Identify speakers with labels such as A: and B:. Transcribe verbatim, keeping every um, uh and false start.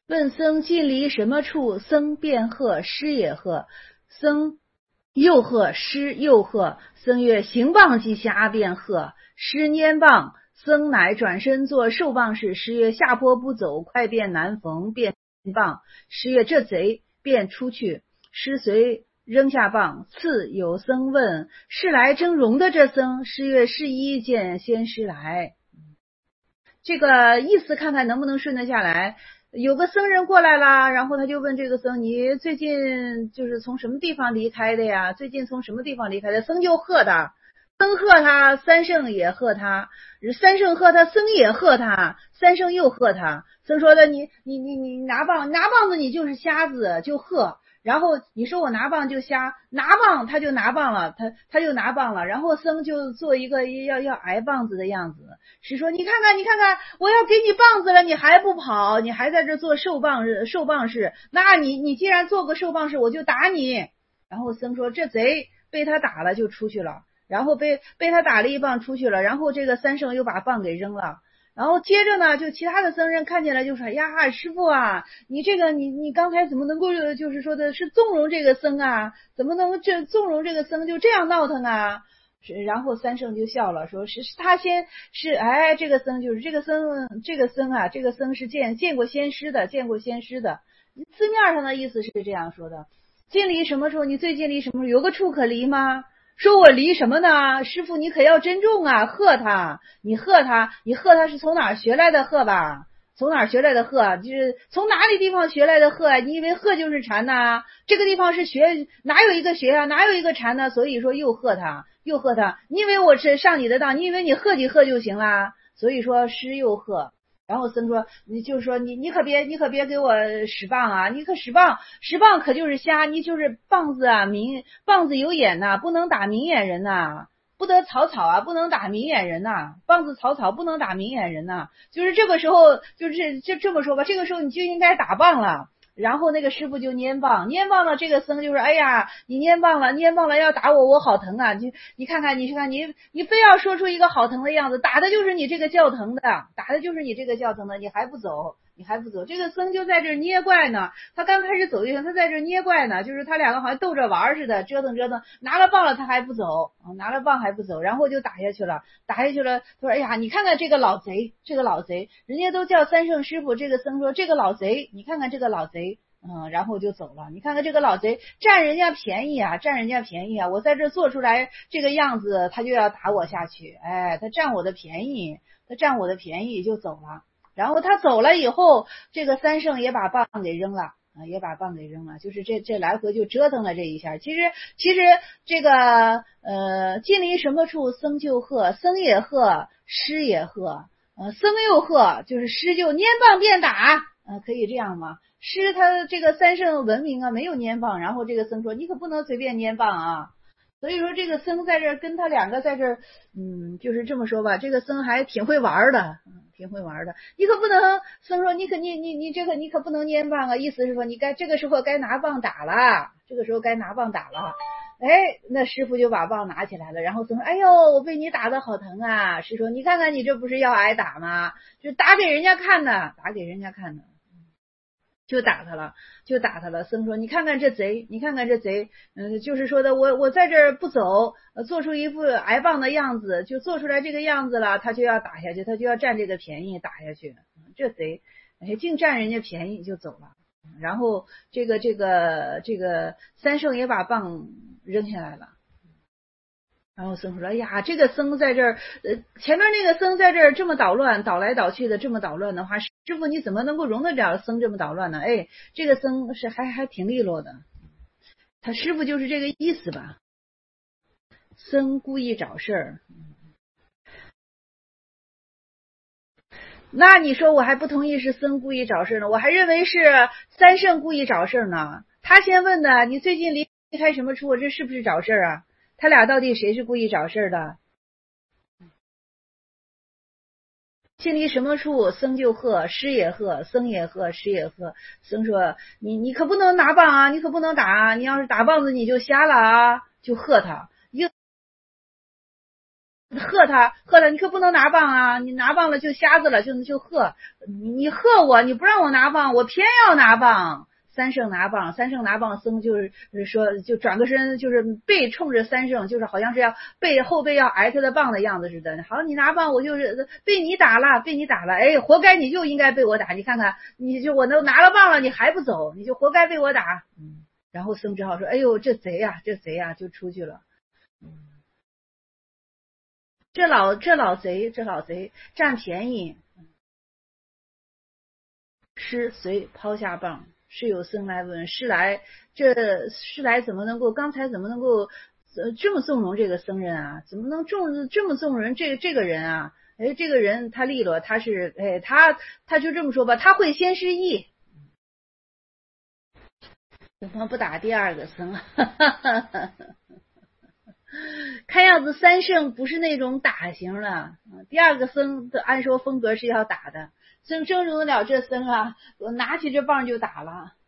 A: 问僧近离什么处？僧便喝，师也喝。僧又喝，师又喝。僧曰：行棒即下，便喝。师拈棒，僧乃转身作受棒事。师曰：下坡不走，快便难逢，便棒。师曰：这贼，便出去。师随扔下棒。次有僧问：是来争荣的这僧？师曰：是一见先师来。这个意思看看能不能顺得下来。有个僧人过来了，然后他就问这个僧：你最近就是从什么地方离开的呀？最近从什么地方离开的？僧就喝他，僧喝他，三圣也喝他，三圣喝他，僧也喝他，三圣又喝他。僧说的：你你你你拿棒，拿棒子你就是瞎子，就喝。然后你说我拿棒就瞎，拿棒他就拿棒了，他他就拿棒了。然后僧就做一个要要挨棒子的样子，是说你看看你看看，我要给你棒子了，你还不跑，你还在这做受棒受棒事，那你你既然做个受棒事，我就打你。然后僧说这贼被他打了就出去了，然后被被他打了一棒出去了，然后这个三圣又把棒给扔了。然后接着呢，就其他的僧人看见了就说：呀，师父啊，你这个你你刚才怎么能够就是说的是纵容这个僧啊？怎么能这纵容这个僧就这样闹腾啊？然后三圣就笑了，说是他先是哎，这个僧就是这个僧这个僧啊，这个僧是见见过先师的，见过先师的。字面上的意思是这样说的：近离什么处？你最近离什么处？有个处可离吗？说我离什么呢？师父你可要珍重啊，喝他，你喝他，你喝他是从哪儿学来的喝吧？从哪儿学来的喝？就是从哪里地方学来的喝？你以为喝就是禅呐？这个地方是学，哪有一个学啊？哪有一个禅呢？所以说又喝他，又喝他。你以为我是上你的当？你以为你喝几喝就行啦？所以说师又喝。然后僧说，你就说你你可别你可别给我使棒啊！你可使棒，使棒可就是瞎，你就是棒子啊，明棒子有眼呐、啊，不能打明眼人呐、啊，不得草草啊，不能打明眼人呐、啊，棒子草草不能打明眼人呐、啊。就是这个时候，就是就这么说吧，这个时候你就应该打棒了。然后那个师傅就拈棒，拈棒了，这个僧就是哎呀，你拈棒了，拈棒了，要打我，我好疼啊！你你看看，你看你你非要说出一个好疼的样子，打的就是你这个叫疼的，打的就是你这个叫疼的，你还不走，你还不走。这个僧就在这捏怪呢，他刚开始走一圈，他在这捏怪呢，就是他两个好像逗着玩似的，折腾折腾，拿了棒了他还不走，拿了棒还不走，然后就打下去了，打下去了。他说：哎呀，你看看这个老贼，这个老贼，人家都叫三圣师傅，这个僧说这个老贼，你看看这个老贼。嗯，然后就走了。你看看这个老贼占人家便宜啊，占人家便宜啊！我在这做出来这个样子，他就要打我下去。哎，他占我的便宜，他占我的便宜就走了。然后他走了以后，这个三圣也把棒给扔了啊，也把棒给扔了。就是这这来回就折腾了这一下。其实其实这个呃，近离什么处，僧就喝，僧也喝，师也喝，呃，僧又喝，就是师就拈棒便打，呃，可以这样吗？师他这个三圣文明啊，没有拈棒，然后这个僧说你可不能随便拈棒啊。所以说这个僧在这跟他两个在这嗯，就是这么说吧，这个僧还挺会玩的，嗯，挺会玩的。你可不能，僧说你可你你你这个你可不能拈棒啊，意思是说你该这个时候该拿棒打了，这个时候该拿棒打了。哎，那师傅就把棒拿起来了，然后僧说：“哎呦，我被你打得好疼啊！”师说：“你看看你这不是要挨打吗？就打给人家看的，打给人家看的。”就打他了，就打他了。僧说：“你看看这贼，你看看这贼，嗯，就是说的，我我在这儿不走，做出一副挨棒的样子，就做出来这个样子了，他就要打下去，他就要占这个便宜打下去。这贼，哎，净占人家便宜就走了。然后这个这个这个三圣也把棒扔下来了。”然后僧说：“哎呀，这个僧在这儿，呃，前面那个僧在这儿这么捣乱，捣来捣去的，这么捣乱的话，师傅你怎么能够容得了僧这么捣乱呢？哎，这个僧是还还挺利落的，他师傅就是这个意思吧？僧故意找事儿，那你说我还不同意是僧故意找事呢，我还认为是三圣故意找事呢。他先问的，你最近离开什么处？我这是不是找事啊？他俩到底谁是故意找事的？近离什么处，僧就喝，师也喝，僧也喝，师也喝。僧说：“你你可不能拿棒啊，你可不能打啊！你要是打棒子，你就瞎了啊！”就喝他，又喝他喝他，你可不能拿棒啊！你拿棒了就瞎子了，就就喝你你喝我，你不让我拿棒，我偏要拿棒。三圣拿棒，三圣拿棒，僧就是说就转个身，就是背冲着三圣，就是好像是要背后背要挨他的棒的样子似的。好，你拿棒，我就是被你打了，被你打了，哎，活该，你就应该被我打。你看看，你就我都拿了棒了，你还不走，你就活该被我打。嗯，然后僧只好说，哎呦，这贼呀、啊，这贼呀、啊，就出去了。嗯，这老这老贼，这老贼占便宜。师随抛下棒。是有僧来问，师来这师来怎么能够刚才怎么能够呃这么纵容这个僧人啊？怎么能重这么纵容这这个人啊？哎，这个人他利落，他是哎他他就这么说吧，他会先失忆，怎么不打第二个僧啊？看样子三圣不是那种打型了，第二个僧的按说风格是要打的，僧正容得了这僧啊？我拿起这棒就打了。